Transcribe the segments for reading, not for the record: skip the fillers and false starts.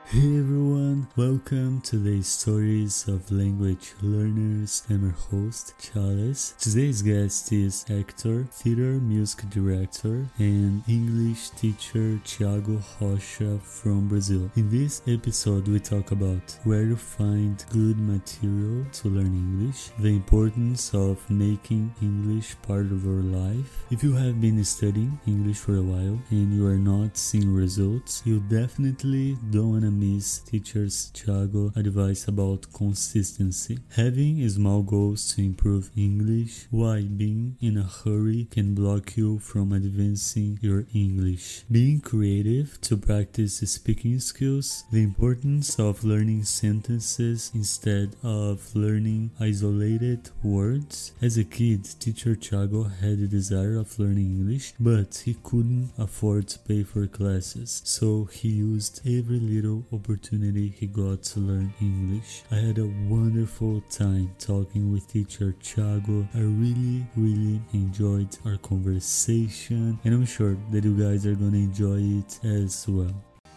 Hey everyone, welcome to the Stories of Language Learners. I'm your host, Charles. Today's guest is actor, theater music director, and English teacher Thiago Rocha from Brazil. In this episode, we talk about where to find good material to learn English, the importance of making English part of your life. If you have been studying English for a while and you are not seeing results, you definitely don't want to miss teachers Thiago advice about consistency. Having small goals to improve English while being in a hurry can block you from advancing your English. Being creative to practice speaking skills, the importance of learning sentences instead of learning isolated words. As a kid, teacher Thiago had a desire of learning English, but he couldn't afford to pay for classes, so he used every little opportunity he got to learn English. I had a wonderful time talking with teacher Thiago. I really enjoyed our conversation, and I'm sure that you guys are gonna enjoy it as well.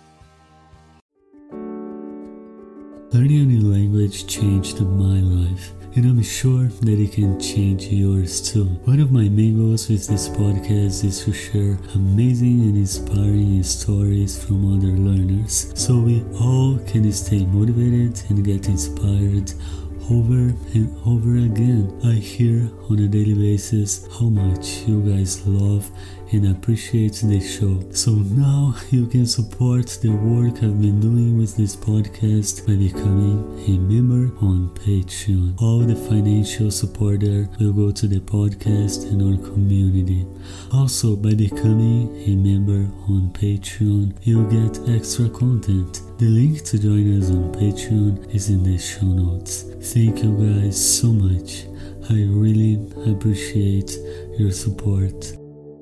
Learning a new language changed my life, and I'm sure that it can change yours too. One of my main goals with this podcast is to share amazing and inspiring stories from other learners, so we all can stay motivated and get inspired over and over again. I hear on a daily basis how much you guys love and appreciate the show. So now you can support the work I've been doing with this podcast by becoming a member on Patreon. All the financial support there will go to the podcast and our community. Also, by becoming a member on Patreon, you'll get extra content. The link to join us on Patreon is in the show notes. Thank you guys so much. I really appreciate your support.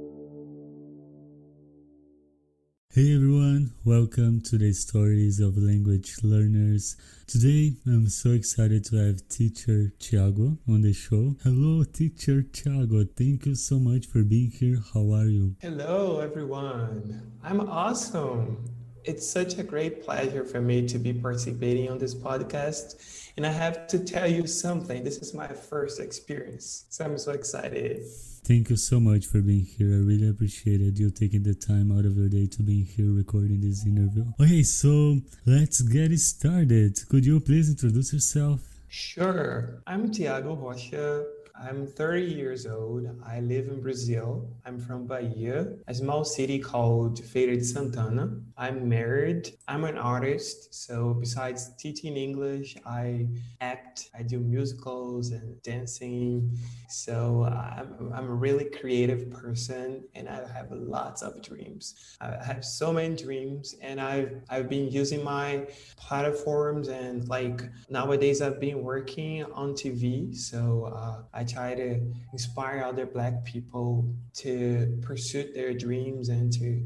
Hey everyone, welcome to the Stories of Language Learners. Today I'm so excited to have teacher Thiago on the show. Hello teacher Thiago, thank you so much for being here. How are you? Hello, everyone. I'm awesome. It's such a great pleasure for me to be participating on this podcast. And I have to tell you something. This is my first experience, so I'm so excited. Thank you so much for being here. I really appreciated you taking the time out of your day to be here recording this interview. Okay, so let's get started. Could you please introduce yourself? Sure. I'm Thiago Rocha. I'm 30 years old. I live in Brazil. I'm from Bahia, a small city called Feira de Santana. I'm married. I'm an artist. So besides teaching English, I act, I do musicals and dancing. So I'm a really creative person, and I have lots of dreams. I have so many dreams, and I've been using my platforms, and like nowadays I've been working on TV. So I try to inspire other Black people to pursue their dreams and to,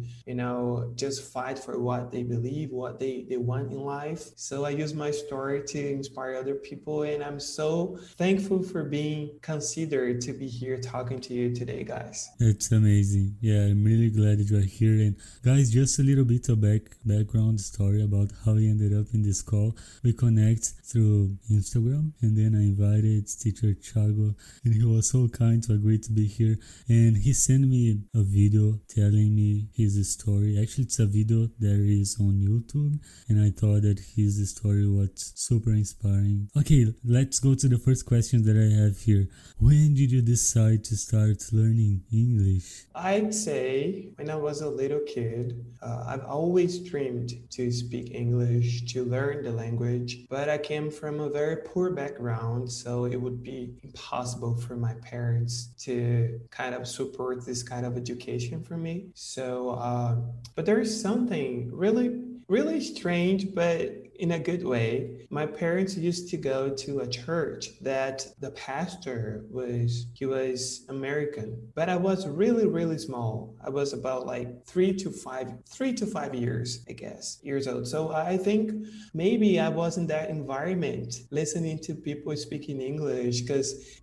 just fight for what they believe, what they want in life. So I use my story to inspire other people, and I'm so thankful for being considered to be here talking to you today, guys. It's amazing. Yeah, I'm really glad that you are here. And guys, just a little bit of background story about how we ended up in this call. We connect through Instagram, and then I invited teacher Thiago, and he was so kind to agree to be here. And he sent me a video telling me his story. Actually, it's a video that is on YouTube, and I thought that his story was super inspiring. Okay, let's go to the first question that I have here. When did you decide to start learning English? I'd say when I was a little kid, I've always dreamed to speak English, to learn the language, but I came from a very poor background, so it would be impossible for my parents to kind of support this kind of education for me. So, but there is something really strange, but in a good way. My parents used to go to a church that the pastor he was American, but I was really, really small. I was about like 3 to 5 years, I guess, years old. So I think maybe I was in that environment listening to people speaking English because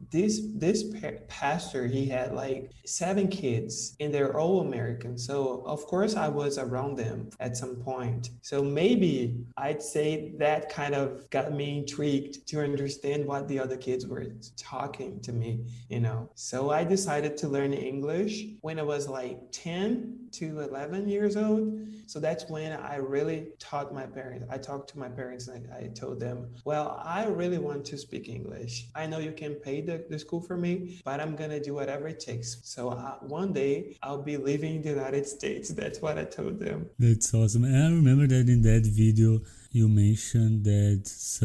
this pastor, he had like 7 kids and they're all American. So of course I was around them at some point. So maybe I'd say that kind of got me intrigued to understand what the other kids were talking to me. So I decided to learn English when I was like 10 to 11 years old. So that's when I really taught my parents. I talked to my parents and I told them, well, I really want to speak English. I know you can pay the school for me, but I'm going to do whatever it takes. So one day I'll be living in the United States. That's what I told them. That's awesome. And I remember that in that video, you mentioned that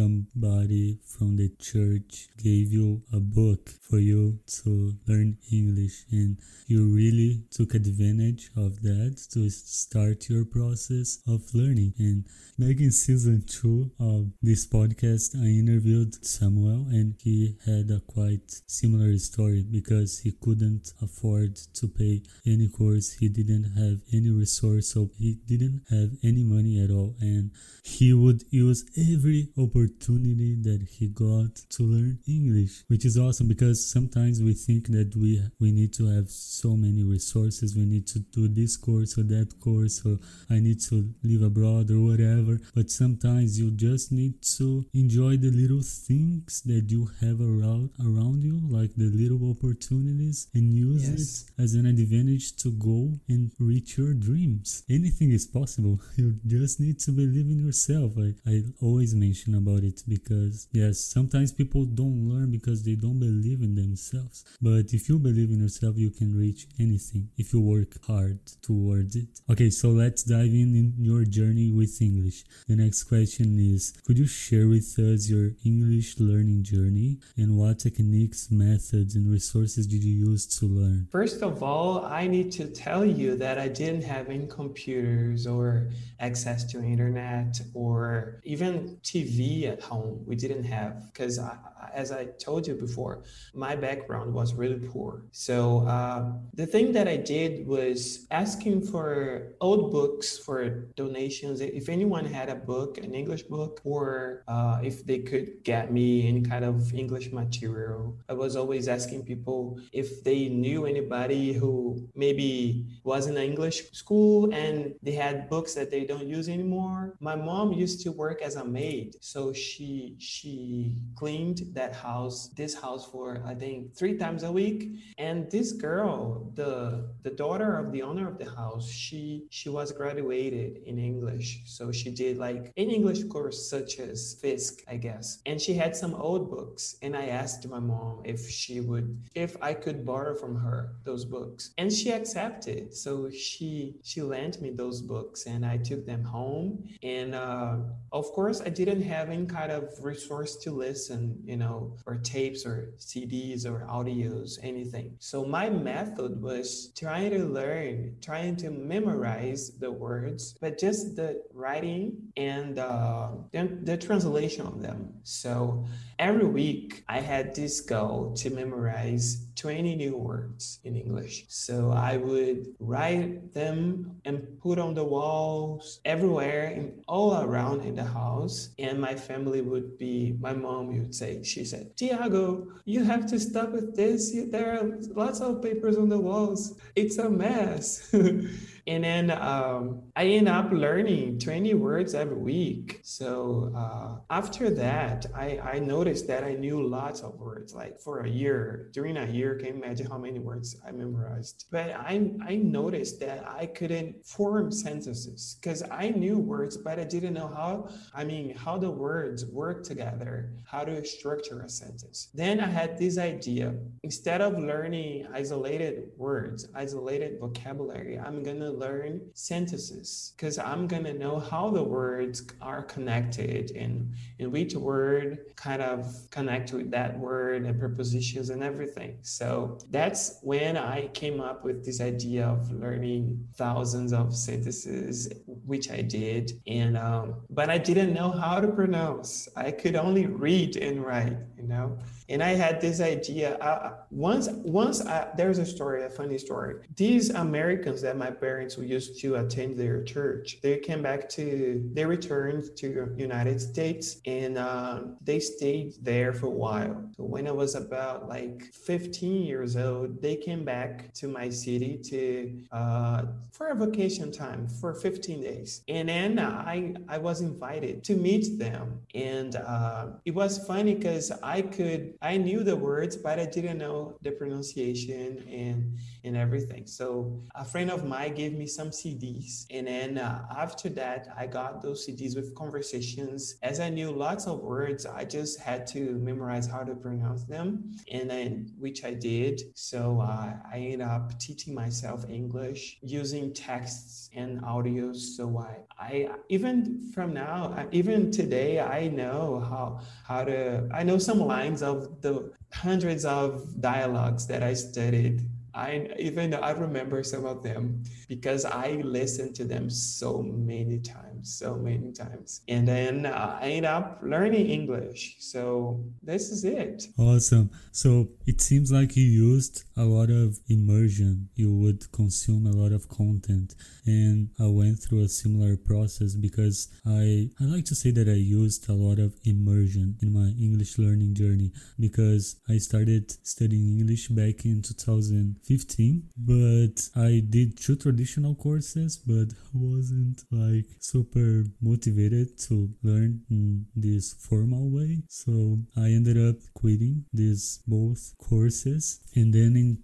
somebody from the church gave you a book for you to learn English, and you really took advantage of that to start your process of learning. And back in season 2 of this podcast, I interviewed Samuel, and he had a quite similar story because he couldn't afford to pay any course. He didn't have any resource, so he didn't have any money at all, and he would use every opportunity that he got to learn English, which is awesome because sometimes we think that we need to have so many resources. We need to do this course or that course, or I need to live abroad or whatever. But sometimes you just need to enjoy the little things that you have around you, like the little opportunities, and use it as an advantage to go and reach your dreams. Anything is possible. You just need to believe in yourself. I always mention about it because, yes, sometimes people don't learn because they don't believe in themselves. But if you believe in yourself, you can reach anything if you work hard towards it. Okay, so let's dive in your journey with English. The next question is, could you share with us your English learning journey and what techniques, methods, and resources did you use to learn? First of all, I need to tell you that I didn't have any computers or access to internet or even TV at home. We didn't have, because as I told you before, my background was really poor. So the thing that I did was asking for old books for donations. If anyone had a book, an English book, or if they could get me any kind of English material, I was always asking people if they knew anybody who maybe was in an English school and they had books that they don't use anymore. My mom used to work as a maid, so she cleaned this house for I think 3 times a week. And this girl, the daughter of the owner of the house, she was graduated in English, so she did like an English course such as Fisk, I guess. And she had some old books, and I asked my mom if I could borrow from her those books, and she accepted. So she lent me those books, and I took them home. And of course, I didn't have any kind of resource to listen, or tapes or CDs or audios, anything. So my method was trying to memorize the words, but just the writing and the translation of them. So every week I had this goal to memorize 20 new words in English. So I would write them and put on the walls everywhere and all around in the house. And my mom would say, she said, Tiago, you have to stop with this. There are lots of papers on the walls. It's a mess. And then I ended up learning 20 words every week. So after that, I noticed that I knew lots of words, like for a year. During a year, can you imagine how many words I memorized? But I noticed that I couldn't form sentences because I knew words, but I didn't know how the words work together, how to structure a sentence. Then I had this idea. Instead of learning isolated words, isolated vocabulary, I'm going to learn sentences because I'm gonna know how the words are connected and which word kind of connect with that word and prepositions and everything. So that's when I came up with this idea of learning thousands of sentences, which I did. And but I didn't know how to pronounce. I could only read and write, you know. And I had this idea. There's a story, a funny story. These Americans that my parents used to attend their church, they returned to United States, and they stayed there for a while. So when I was about like 15 years old, they came back to my city for a vacation time for 15 days. And then I was invited to meet them. And it was funny because I knew the words, but I didn't know the pronunciation and everything. So a friend of mine gave me some CDs. And then after that, I got those CDs with conversations. As I knew lots of words, I just had to memorize how to pronounce them, and then which I did. So I ended up teaching myself English using texts and audios. So I even from now, even today, I know I know some lines of the hundreds of dialogues that I studied. I remember some of them because I listened to them so many times. And then I ended up learning English. So this is it. Awesome. So it seems like you used a lot of immersion. You would consume a lot of content. And I went through a similar process because I like to say that I used a lot of immersion in my English learning journey because I started studying English back in 2015, but I did 2 traditional courses, but I wasn't like super motivated to learn in this formal way. So I ended up quitting these both courses. And then in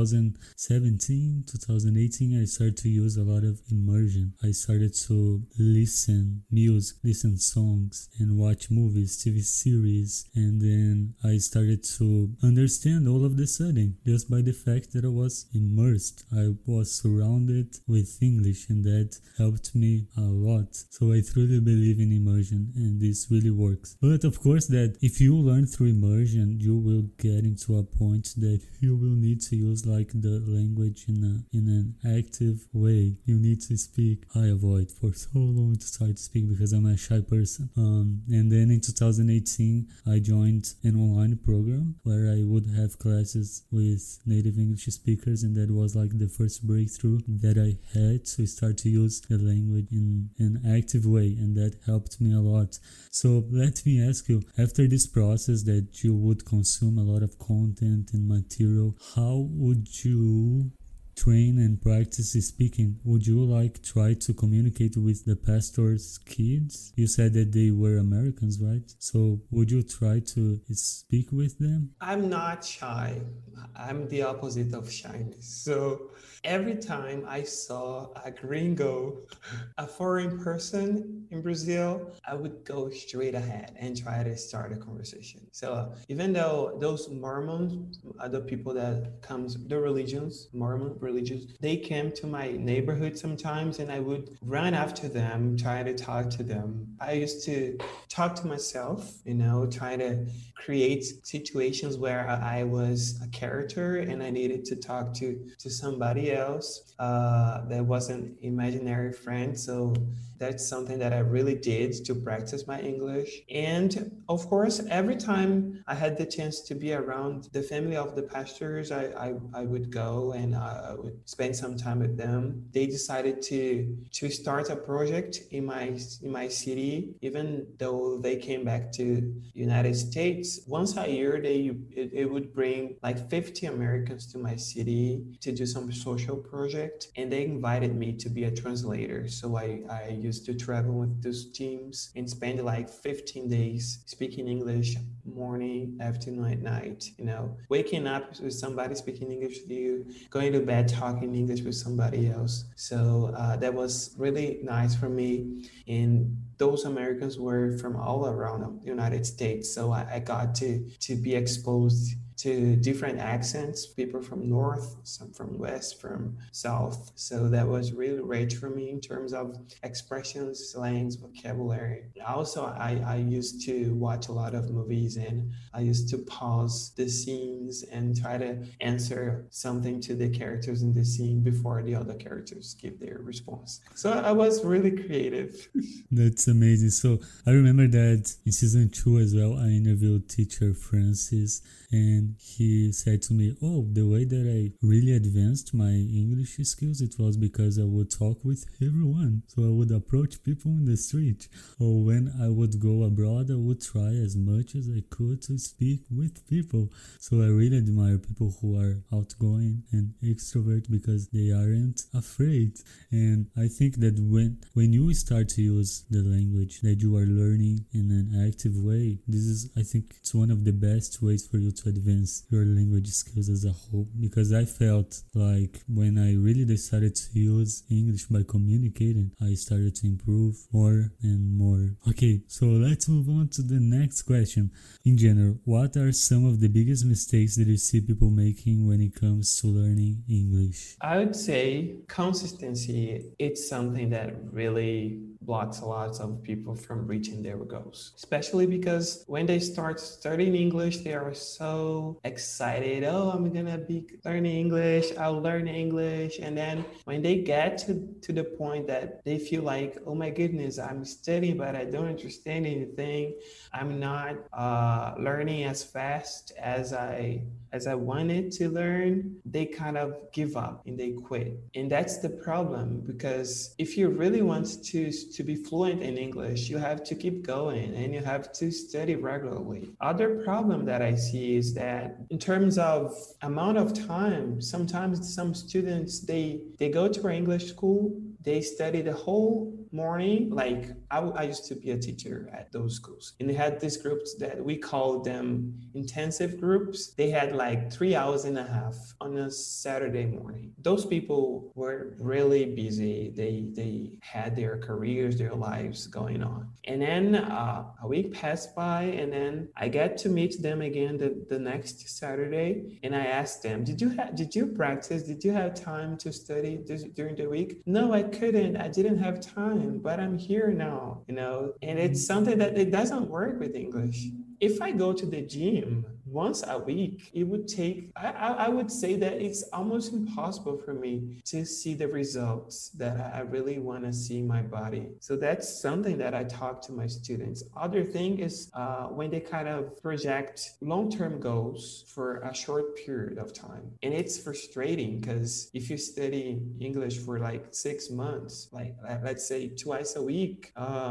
2017, 2018, I started to use a lot of immersion. I started to listen music, listen songs, and watch movies, TV series. And then I started to understand all of the sudden just by the fact that I was immersed. I was surrounded with English, and that helped me a lot. So I truly believe in immersion, and this really works. But of course that if you learn through immersion, you will get into a point that you will need to use like the language in an active way. You need to speak. I avoid for so long to try to speak because I'm a shy person. And then in 2018, I joined an online program where I would have classes with native English speakers, and that was like the first breakthrough that I had to start to use the language in an active way, and that helped me a lot. So let me ask you, after this process that you would consume a lot of content and material, how would you train and practice speaking? Would you like try to communicate with the pastor's kids? You said that they were Americans, right? So would you try to speak with them? I'm not shy. I'm the opposite of shyness. So every time I saw a gringo, a foreign person in Brazil, I would go straight ahead and try to start a conversation. So even though those Mormons, the people that comes, the religions, Mormon religions, they came to my neighborhood sometimes, and I would run after them, try to talk to them. I used to talk to myself, try to create situations where I was a character and I needed to talk to somebody else that was an imaginary friend. So that's something that I really did to practice my English. And of course, every time I had the chance to be around the family of the pastors, I would go and I would spend some time with them. They decided to start a project in my city, even though they came back to United States. Once a year, it would bring like 50 Americans to my city to do some social project, and they invited me to be a translator. So I used to travel with those teams and spend like 15 days speaking English morning, afternoon, at night, waking up with somebody speaking English with you, going to bed talking English with somebody else. So that was really nice for me. And those Americans were from all around the United States. So I got to be exposed to different accents, people from north, some from west, from south. So that was really rich for me in terms of expressions, slangs, vocabulary. Also, I used to watch a lot of movies, and I used to pause the scenes and try to answer something to the characters in the scene before the other characters give their response. So I was really creative. That's amazing. So I remember that in season 2 as well, I interviewed teacher Francis, and he said to me, oh, the way that I really advanced my English skills, it was because I would talk with everyone. So I would approach people in the street, or when I would go abroad, I would try as much as I could to speak with people. So I really admire people who are outgoing and extrovert because they aren't afraid. And I think that when you start to use the language that you are learning in an active way, this is, I think, it's one of the best ways for you to advance your language skills as a whole. Because I felt like when I really decided to use English by communicating, I started to improve more and more. Okay, so let's move on to the next question. In general, what are some of the biggest mistakes that you see people making when it comes to learning English? I would say consistency, it's something that really blocks a lot of people from reaching their goals, especially because when they start studying English, they are so excited. Oh, I'm gonna be learning English, I'll learn English. And then when they get to the point that they feel like, oh my goodness, I'm studying, but I don't understand anything. I'm not learning as fast as I wanted to learn, they kind of give up and they quit. And that's the problem, because if you really want to be fluent in English, you have to keep going and you have to study regularly. Other problem that I see is that in terms of amount of time, sometimes some students, they go to our English school, they study the whole morning. Like I used to be a teacher at those schools, and they had these groups that we called them intensive groups. They had like 3 hours and a half on a Saturday morning. Those people were really busy. They had their careers, their lives going on. And then a week passed by, and then I get to meet them again the next Saturday, and I asked them, did you practice? Did you have time to study during the week? No, I couldn't. I didn't have time, but I'm here now, and it's something that it doesn't work with English. If I go to the gym once a week, it would take, I would say that it's almost impossible for me to see the results that I really want to see in my body. So that's something that I talk to my students. Other thing is when they kind of project long-term goals for a short period of time. And it's frustrating because if you study English for like 6 months, like let's say twice a week,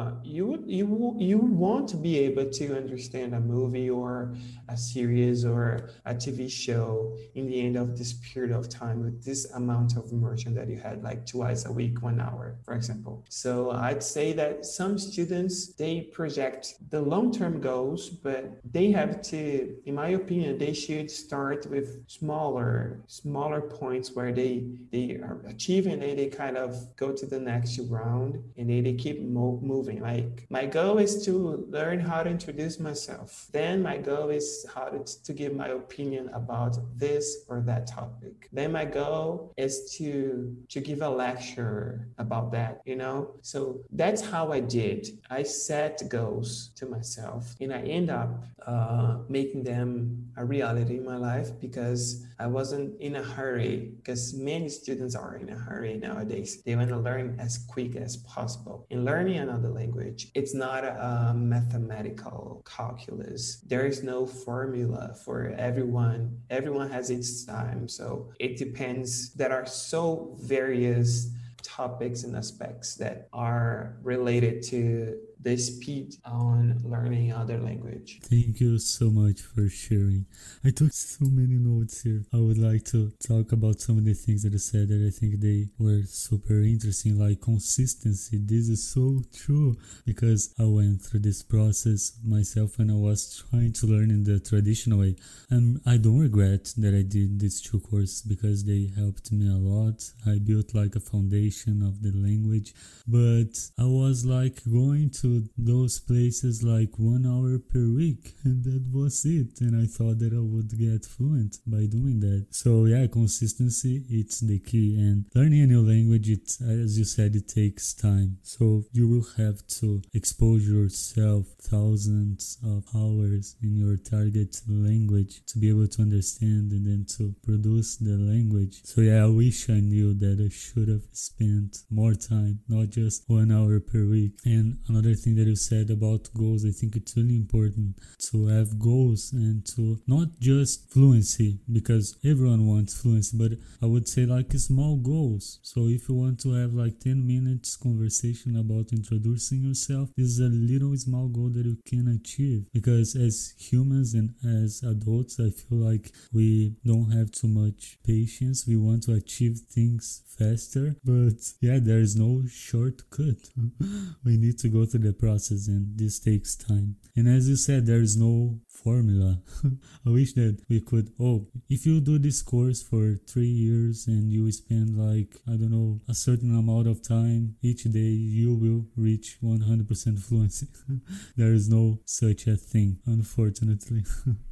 you won't be able to understand a movie or a series or a TV show in the end of this period of time with this amount of immersion that you had like twice a week, 1 hour, for example. So I'd say that some students, they project the long-term goals, but they have to, in my opinion, they should start with smaller points where they are achieving and they kind of go to the next round and they keep moving. Like my goal is to learn how to introduce myself. Then my goal is how to give my opinion about this or that topic. Then my goal is to give a lecture about that, So that's how I did. I set goals to myself and I end up making them a reality in my life because I wasn't in a hurry, because many students are in a hurry nowadays. They want to learn as quick as possible. In learning another language, it's not a mathematical calculus. There is no formula for everyone. Everyone has its time. So it depends. There are so various topics and aspects that are related to the speed on learning other language. Thank you so much for sharing. I took so many notes here. I would like to talk about some of the things that you said that I think they were super interesting, like consistency. This is so true because I went through this process myself when I was trying to learn in the traditional way. And I don't regret that I did these 2 courses because they helped me a lot. I built like a foundation of the language, but I was like going to to those places like 1 hour per week, and that was it. And I thought that I would get fluent by doing that. So yeah, consistency, it's the key. And learning a new language, it, as you said, it takes time. So you will have to expose yourself thousands of hours in your target language to be able to understand and then to produce the language. So yeah, I wish I knew that I should have spent more time, not just 1 hour per week. And another thing that you said about goals, I think it's really important to have goals and to not just fluency, because everyone wants fluency, but I would say like small goals. So if you want to have like 10 minutes conversation about introducing yourself, this is a little small goal that you can achieve, because as humans and as adults, I feel like we don't have too much patience. We want to achieve things faster, but yeah, there is no shortcut. We need to go through the process, and this takes time. And as you said, there is no formula. I wish that we could, if you do this course for 3 years and you spend like, I don't know, a certain amount of time each day, you will reach 100% fluency. There is no such a thing, unfortunately.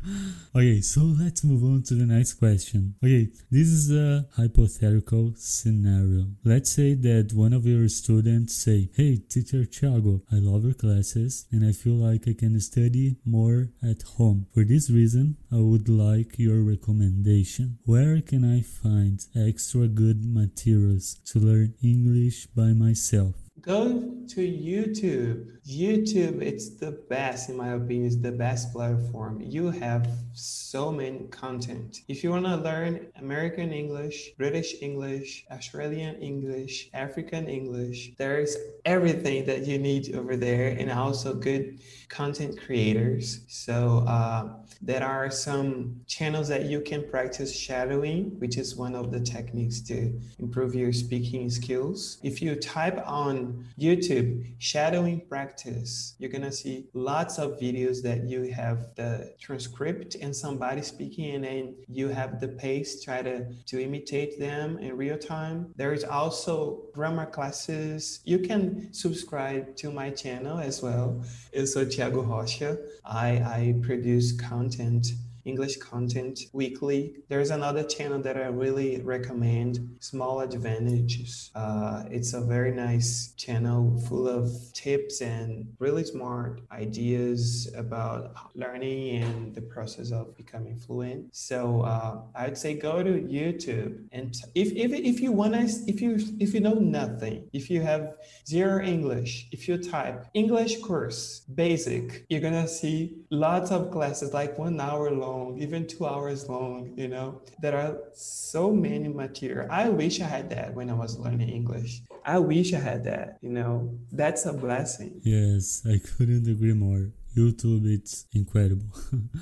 Okay, so let's move on to the next question. Okay, this is a hypothetical scenario. Let's say that one of your students say, "Hey, teacher Thiago, I love your classes and I feel like I can study more at home. For this reason, I would like your recommendation. Where can I find extra good materials to learn English by myself?" Go to YouTube. YouTube, it's the best, in my opinion, it's the best platform. You have so many content. If you want to learn American English, British English, Australian English, African English, there's everything that you need over there, and also good content creators. So there are some channels that you can practice shadowing, which is one of the techniques to improve your speaking skills. If you type on YouTube shadowing practice, you're gonna see lots of videos that you have the transcript and somebody speaking, and then you have the pace, try to imitate them in real time. There is also grammar classes. You can subscribe to my channel as well. Eu sou Thiago Rocha. I produce content, English content weekly. There's another channel that I really recommend, Small Advantages. It's a very nice channel full of tips and really smart ideas about learning and the process of becoming fluent. So I'd say go to YouTube, and if you know nothing, if you have zero English, if you type English course basic, you're gonna see lots of classes like 1 hour long, even 2 hours long. There are so many material. I wish I had that when I was learning English. I wish I had that. That's a blessing. Yes, I couldn't agree more. YouTube, it's incredible.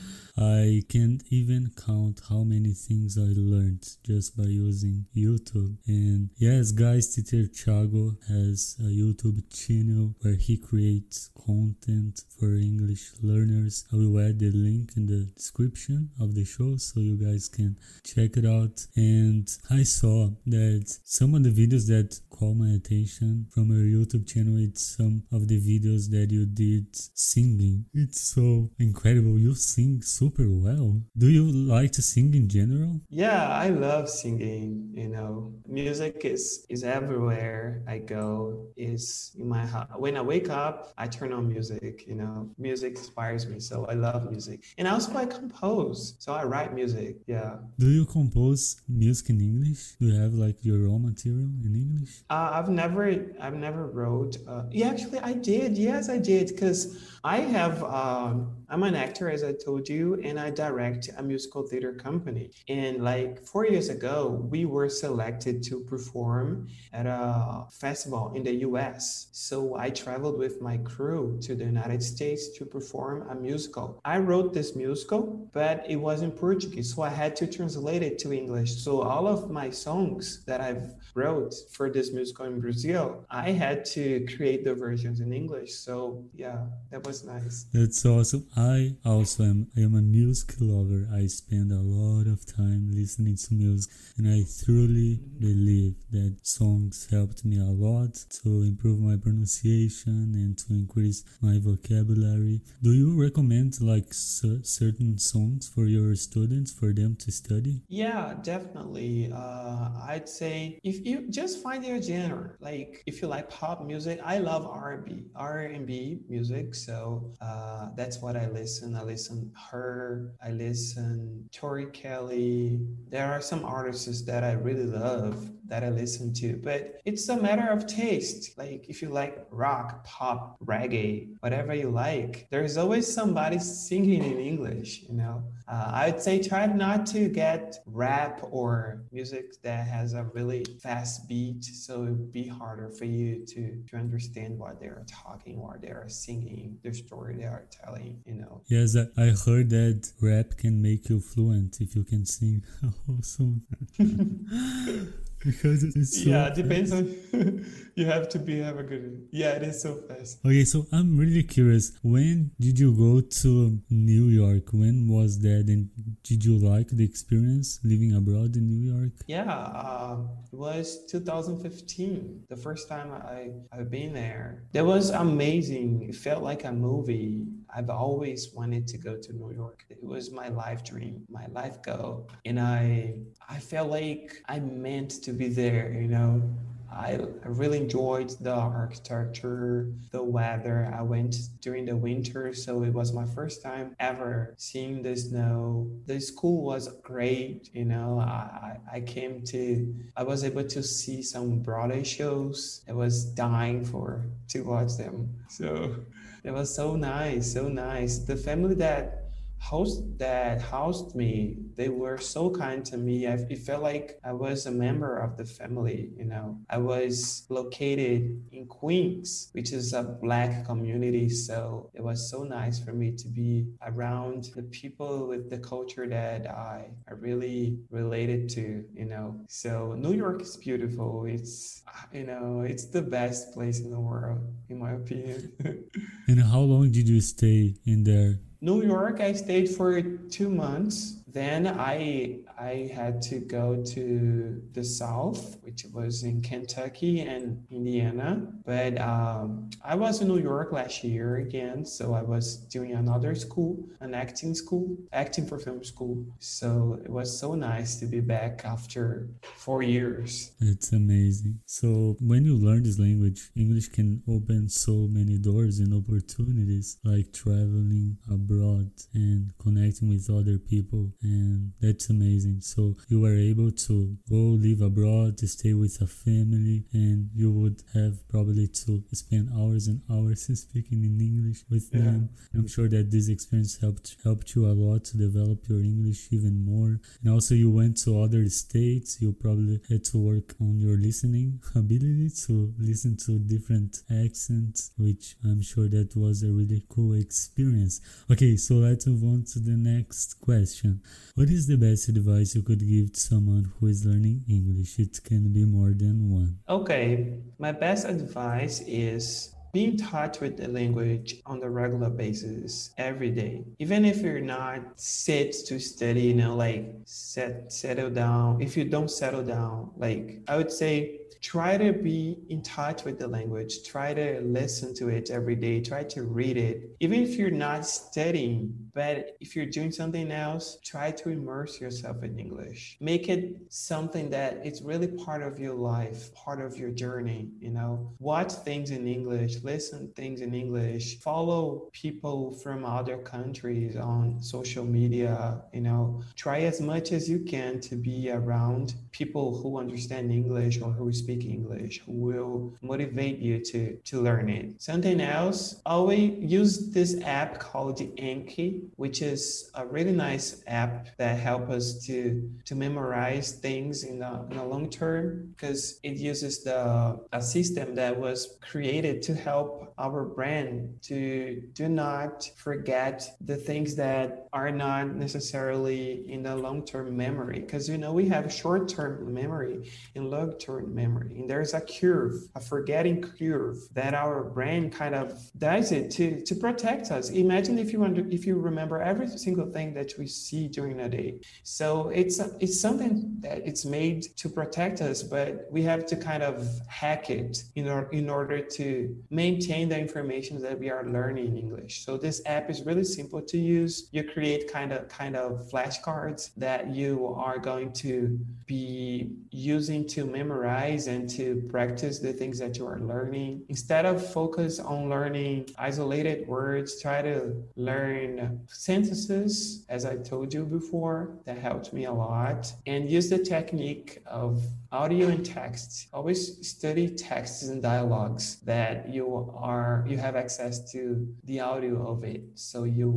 I can't even count how many things I learned just by using YouTube. And yes, guys, teacher Thiago has a YouTube channel where he creates content for English learners. I will add the link in the description of the show so you guys can check it out. And I saw that some of the videos that caught my attention from your YouTube channel, it's some of the videos that you did singing. It's so incredible. You sing super well. Do you like to sing in general? Yeah, I love singing. Music is everywhere I go. Is in my house. When I wake up, I turn on music. Music inspires me, so I love music. And also I compose, so I write music. Yeah. Do you compose music in English? Do you have like your own material in English? I've never wrote. Yeah, actually, I did. Yes, I did, because I have. I'm an actor, as I told you, and I direct a musical theater company. And like 4 years ago, we were selected to perform at a festival in the US. So I traveled with my crew to the United States to perform a musical. I wrote this musical, but it was in Portuguese, so I had to translate it to English. So all of my songs that I've wrote for this musical in Brazil, I had to create the versions in English. So yeah, that was nice. That's awesome. I am a music lover. I spend a lot of time listening to music, and I truly believe that songs helped me a lot to improve my pronunciation and to increase my vocabulary. Do you recommend like certain songs for your students for them to study? Yeah, definitely. I'd say if you just find your genre, like if you like pop music, I love R&B music. So that's what I listen. I listen her. I listen Tori Kelly. There are some artists that I really love that I listen to, but it's a matter of taste. Like if you like rock, pop, reggae, whatever you like, there's always somebody singing in English, you know. I'd say try not to get rap or music that has a really fast beat, so it'd be harder for you to understand what they're talking, what they're singing, the story they are telling, you know. Yes, I heard that rap can make you fluent if you can sing a whole song. Because it's so Yeah, it depends fast. on you have to be have a good. Yeah, it is so fast. Okay, so I'm really curious. When did you go to New York? When was that? And did you like the experience living abroad in New York? Yeah, it was 2015, the first time I've been there. That was amazing. It felt like a movie. I've always wanted to go to New York. It was my life dream, my life goal, and I felt like I meant to be there. You know, I really enjoyed the architecture, the weather. I went during the winter, so it was my first time ever seeing the snow. The school was great, you know. I was able to see some Broadway shows. I was dying to watch them. So it was so nice, so nice. The family that housed me, they were so kind to me. It felt like I was a member of the family, you know. I was located in Queens, which is a black community, so it was so nice for me to be around the people with the culture that I really related to, you know. So New York is beautiful. It's, you know, it's the best place in the world, in my opinion. And how long did you stay in there? New York, I stayed for 2 months. Then I had to go to the South, which was in Kentucky and Indiana. But I was in New York last year again, so I was doing another school, an acting school, acting for film school. So it was so nice to be back after 4 years. It's amazing. So when you learn this language, English can open so many doors and opportunities, like traveling abroad and connecting with other people, and that's amazing. So you were able to go live abroad, to stay with a family, and you would have probably to spend hours and hours speaking in English with them. I'm sure that this experience helped you a lot to develop your English even more. And also you went to other states. You probably had to work on your listening ability to listen to different accents, which I'm sure that was a really cool experience. Okay, so let's move on to the next question. What is the best advice you could give to someone who is learning English? It can be more than one. Okay, my best advice is be in touch with the language on a regular basis every day. Even if you're not set to study, you know, like settle down. If you don't settle down, like I would say try to be in touch with the language. Try to listen to it every day. Try to read it. Even if you're not studying, but if you're doing something else, try to immerse yourself in English. Make it something that it's really part of your life, part of your journey, you know. Watch things in English, listen things in English, follow people from other countries on social media, you know. Try as much as you can to be around people who understand English or who speak English, who will motivate you to learn it. Something else, always use this app called Anki, which is a really nice app that helps us to memorize things in the long term, because it uses a system that was created to help our brain to do not forget the things that are not necessarily in the long-term memory, because you know we have short-term memory and long-term memory. memory. And there's a curve, a forgetting curve that our brain kind of does it to protect us. Imagine if you remember every single thing that we see during a day. So it's something that it's made to protect us, but we have to kind of hack it in order to maintain the information that we are learning in English. So this app is really simple to use. You create kind of flashcards that you are going to be using to memorize and to practice the things that you are learning. Instead of focus on learning isolated words, try to learn sentences, as I told you before. That helped me a lot. And use the technique of audio and text. Always study texts and dialogues that you have access to the audio of it. So you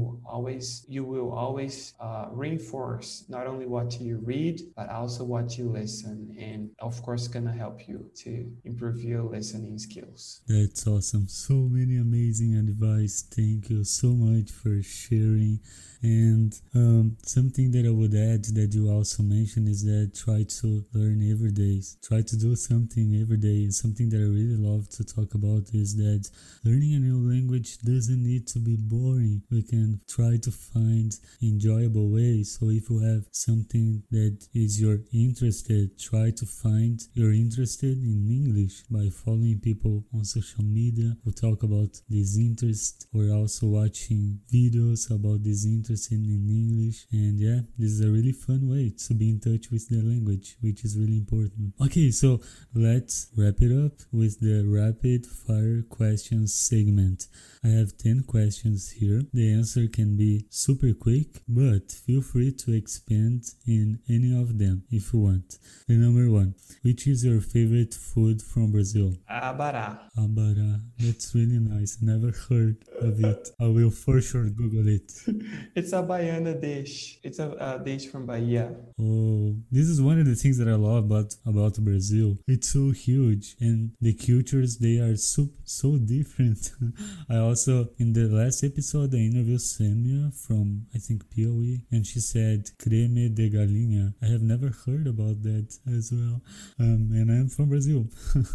will always reinforce not only what you read, but also what you listen. And of course, gonna help you to improve your listening skills. That's awesome. So many amazing advice. Thank you so much for sharing. And something that I would add that you also mentioned is that try to learn every day. Try to do something every day. And something that I really love to talk about is that learning a new language doesn't need to be boring. We can try to find enjoyable ways. So if you have something that is you're interested, try to find you're interested in English by following people on social media who talk about this interest, or also watching videos about this interest in English. And yeah, this is a really fun way to be in touch with the language, which is really important. Okay, so let's wrap it up with the rapid fire questions segment. I have 10 questions here. The answer can be super quick, but feel free to expand in any of them if you want. The number 1, which is your favorite food from Brazil? Abará. Abará. That's really nice. Never heard of it. I will for sure Google it. It's a Baiana dish. It's a dish from Bahia. Oh, this is one of the things that I love about Brazil. It's so huge, and the cultures, they are so different. I also, in the last episode, I interviewed Samia from, I think, Piauí, and she said creme de galinha. I have never heard about that as well. And I'm from Brazil.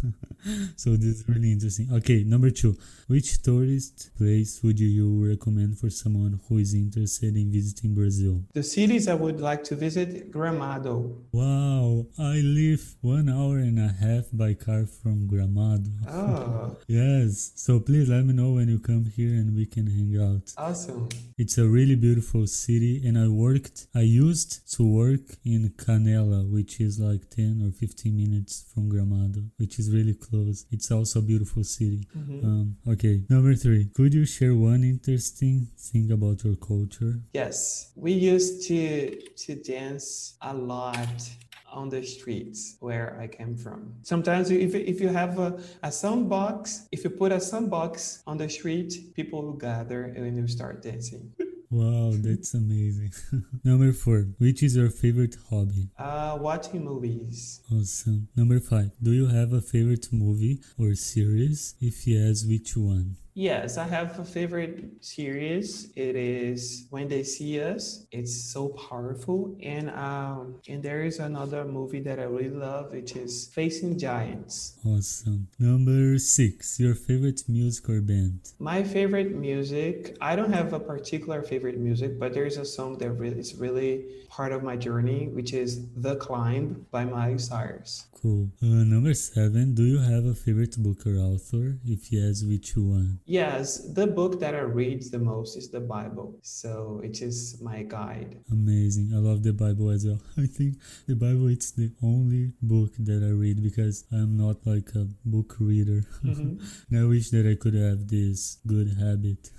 So this is really interesting. Okay, number 2. Which tourist place would you recommend for someone who is interested in visiting Brazil? The cities I would like to visit, Gramado. Wow, I live 1 hour and a half by car from Gramado. Oh. Yes, so please let me know when you come here and we can hang out. Awesome. It's a really beautiful city, and I used to work in Canela, which is like 10 or 15 minutes from Gramado, which is really close. It's also a beautiful city. Mm-hmm. Okay, number 3. Could you share one interesting thing about your culture? Yes, we used to dance a lot on the streets where I came from. Sometimes if you have a sound box, if you put a sound box on the street, people will gather and you start dancing. Wow, that's amazing. Number 4. Which is your favorite hobby? Watching movies. Awesome. Number 5. Do you have a favorite movie or series? If yes, which one? Yes, I have a favorite series. It is When They See Us. It's so powerful. And there is another movie that I really love, which is Facing Giants. Awesome. Number 6, your favorite music or band? My favorite music, I don't have a particular favorite music, but there's a song that is really part of my journey, which is The Climb by Miley Cyrus. Cool. Number 7, do you have a favorite book or author? If yes, which one? Yes, the book that I read the most is the Bible. So it is my guide. Amazing. I love the Bible as well. I think the Bible is the only book that I read because I'm not like a book reader. Mm-hmm. And I wish that I could have this good habit.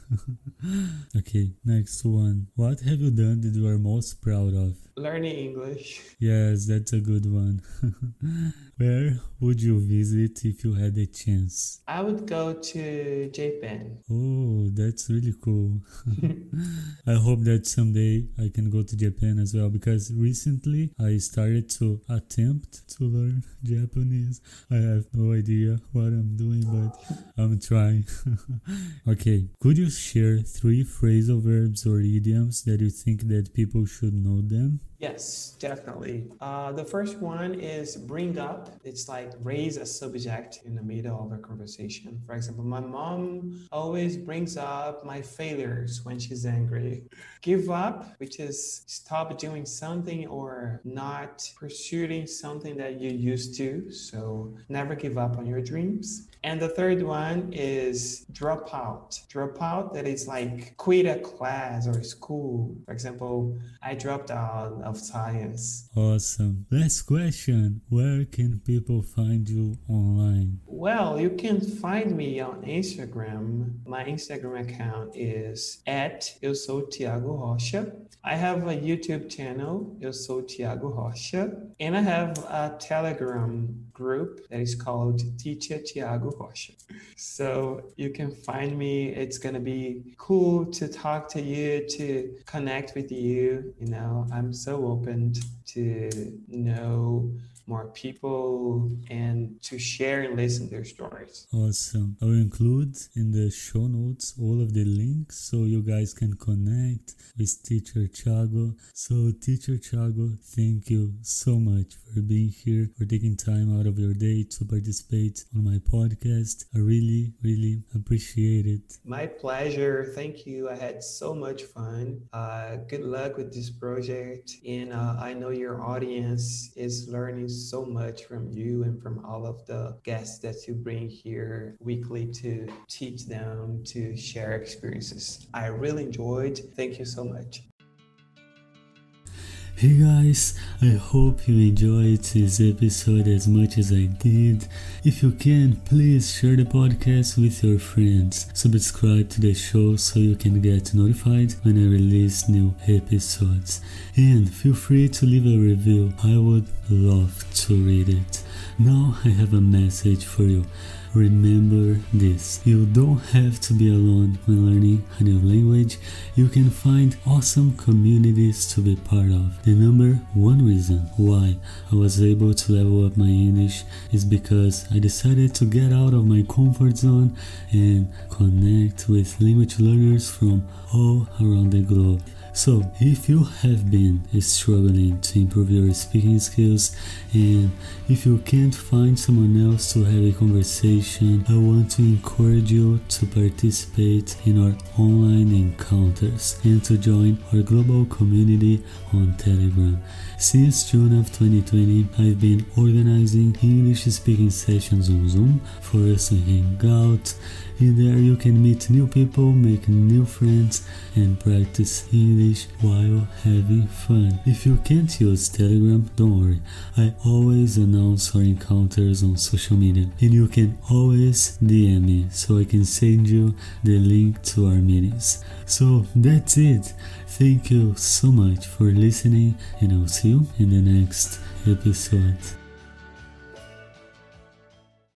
Okay, next one. What have you done that you are most proud of? Learning English. Yes, that's a good one. Where would you visit if you had a chance? I would go to Japan. Oh, that's really cool. I hope that someday I can go to Japan as well, because recently I started to attempt to learn Japanese. I have no idea what I'm doing, but I'm trying. Okay, could you share 3 phrasal verbs or idioms that you think that people should know them? Yes, definitely. The first one is bring up. It's like raise a subject in the middle of a conversation. For example, my mom always brings up my failures when she's angry. Give up, which is stop doing something or not pursuing something that you used to. So never give up on your dreams. And the third one is drop out. Drop out, that is like quit a class or school. For example, I dropped out of science. Awesome. Last question. Where can people find you online? Well, you can find me on Instagram. My Instagram account is Eu sou Tiago Rocha. I have a YouTube channel, Eu sou Tiago Rocha, and I have a Telegram group that is called Teacher Tiago Rocha. So you can find me. It's gonna be cool to talk to you, to connect with you. You know, I'm so open to know more people and to share and listen their stories. Awesome. I will include in the show notes all of the links so you guys can connect with Teacher Tiago. So Teacher Tiago, thank you so much for being here, for taking time out of your day to participate on my podcast. I really, really appreciate it. My pleasure. Thank you. I had so much fun. Good luck with this project. And I know your audience is learning so much from you and from all of the guests that you bring here weekly to teach them, to share experiences. I really enjoyed. Thank you so much. Hey guys, I hope you enjoyed this episode as much as I did. If you can, please share the podcast with your friends. Subscribe to the show so you can get notified when I release new episodes. And feel free to leave a review. I would love to read it. Now I have a message for you. Remember this: you don't have to be alone when learning a new language. You can find awesome communities to be part of. The number one reason why I was able to level up my English is because I decided to get out of my comfort zone and connect with language learners from all around the globe. So, if you have been struggling to improve your speaking skills and if you can't find someone else to have a conversation, I want to encourage you to participate in our online encounters and to join our global community on Telegram. Since June of 2020, I've been organizing English speaking sessions on Zoom for us to hang out. In there you can meet new people, make new friends, and practice English while having fun. If you can't use Telegram, don't worry. I always announce our encounters on social media, and you can always DM me so I can send you the link to our meetings. So that's it. Thank you so much for listening, and I'll see you in the next episode.